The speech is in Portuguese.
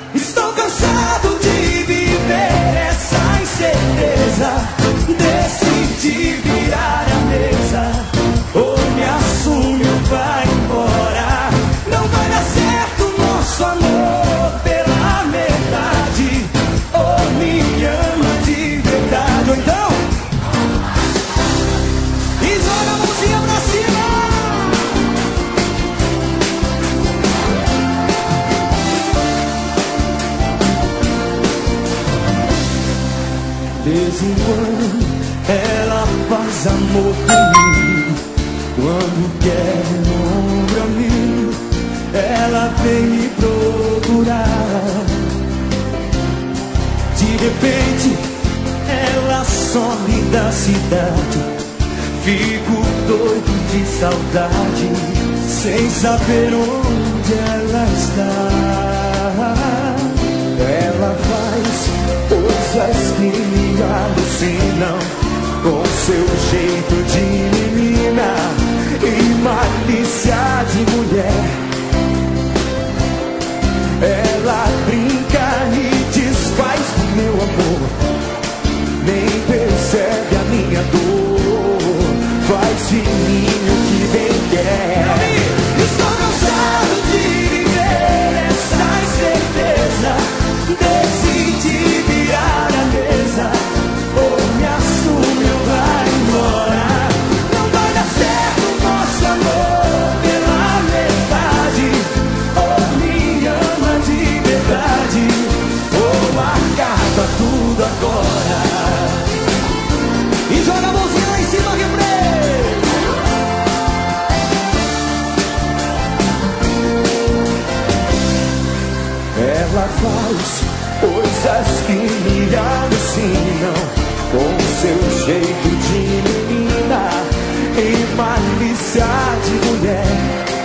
Estou cansado de viver essa incerteza. Decidi virar a mesa. Ou me assume ou vai embora. Não vai dar certo nosso amor pela metade. Ou me ama de verdade. Ou então, e joga a mãozinha pra cima. De vez em quando ela faz amor comigo. Quando quer um ombro a mim, ela vem me procurar. De repente ela some da cidade. Fico doido de saudade, sem saber onde ela está. Ela faz coisas que me alucinam, com seu jeito de menina e malícia de mulher. Ela brinca e desfaz o meu amor, nem percebe a minha dor, faz de mim o que bem quer. Estou cansado de viver essa incerteza. Decidi virar a mesa. Ou me assume ou vai embora. Não vai dar certo nosso amor pela metade. Ou me ama de verdade, ou acaba tudo agora. E joga a mãozinha lá em cima, refrão. Ela faz coisas que me alucinam, com seu jeito de menina e malícia de mulher.